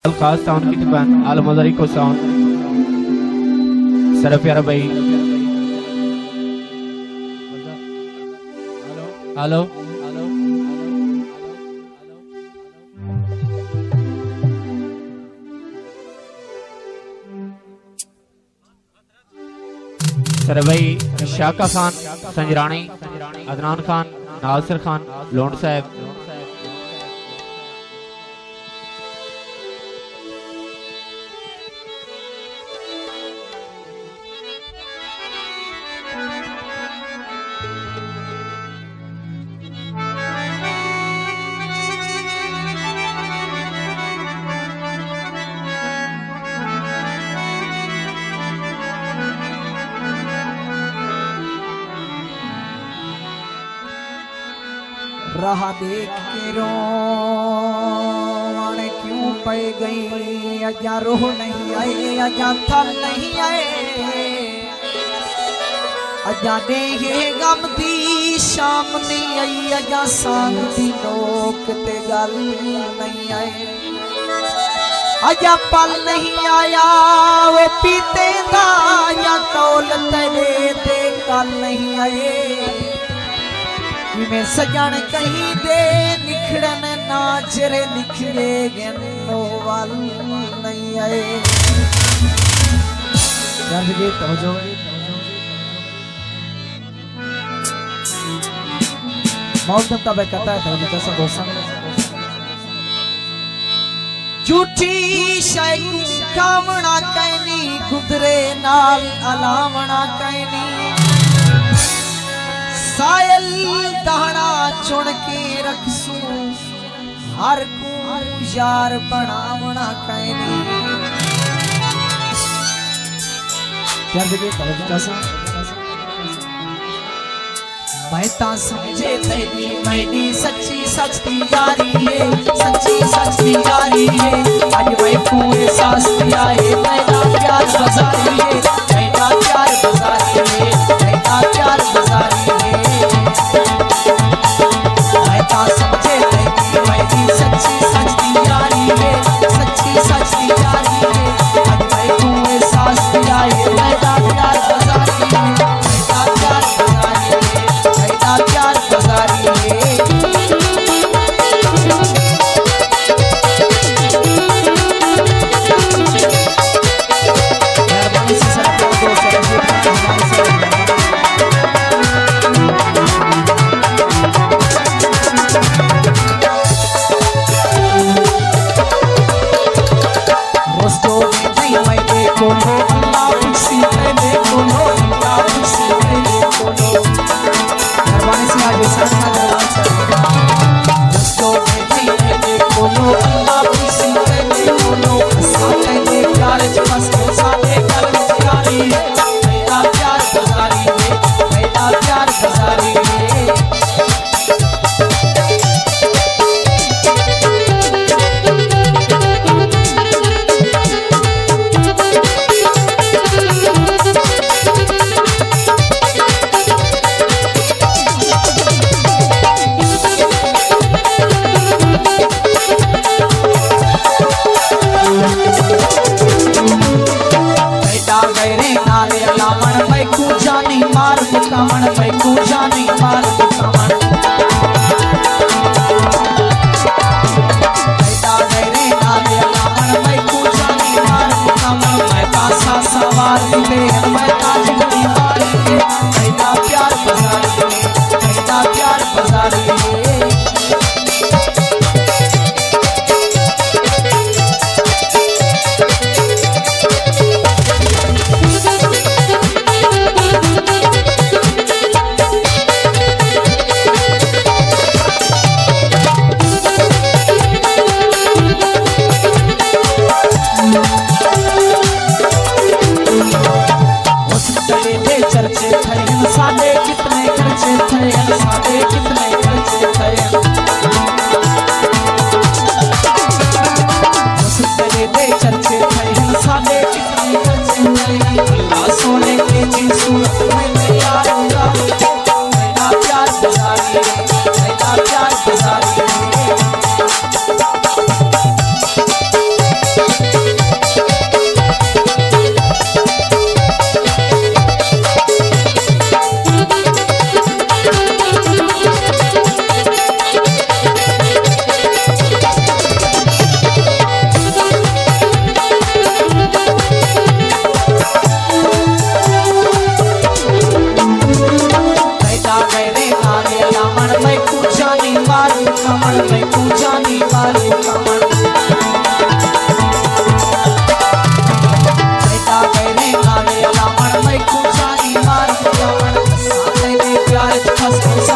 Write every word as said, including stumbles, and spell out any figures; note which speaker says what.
Speaker 1: खास साउंड की दुकान आल मजारी को साउंड सर प्यारा भाई। हेलो हेलो सर भाई शाका खान संजरानी, अदनान खान, नासिर खान, लोंड साहब।
Speaker 2: राह देख के रोण क्यों पे गई, अजा रोह नहीं आए, अजा थल नहीं आए, अजा देहे गम दी शाम नहीं आई, अजा सांग दी लोक ते गल नहीं आए, अजा पल नहीं आया वो पीते दा, या कौल तेरे ते कल नहीं आए। में सजन कहीं दे निखड़न नाचरे निखरे गनो वाल नहीं आए। मौत तब कहता है तो जैसा दोस्त झूठी शय कामना कहनी, गुदरे नाल अलावना कहनी, सायल दाना चुन के रखसू, हर को यार बनावना कहनी। प्यार देखे तवज्जो जैसा मैं ता समझे तेरी मैंने सच्ची सच्ची यारी है, सच्ची सच्ची यारी है, आज मैं पूरे सांस दिया है, मेरा प्यार बाजारी है, मेरा प्यार बाजारी है, मेरा प्यार बाजारी है। समझे तेरी मैंने सच्ची सच्ची यारी है, सच्ची सच्ची यारी है, आज मैं पूरे सांस दिया है, मेरा प्यार बाजारी है, मेरा प्यार बाजारी है, मेरा प्यार बाजारी है। मेहरबानी से जानी मारू कमर मैं तू जानी मारू कमर बेटा मेरे नाले अलामण मैं तू जानी मारू कमर साले ने प्यार फंस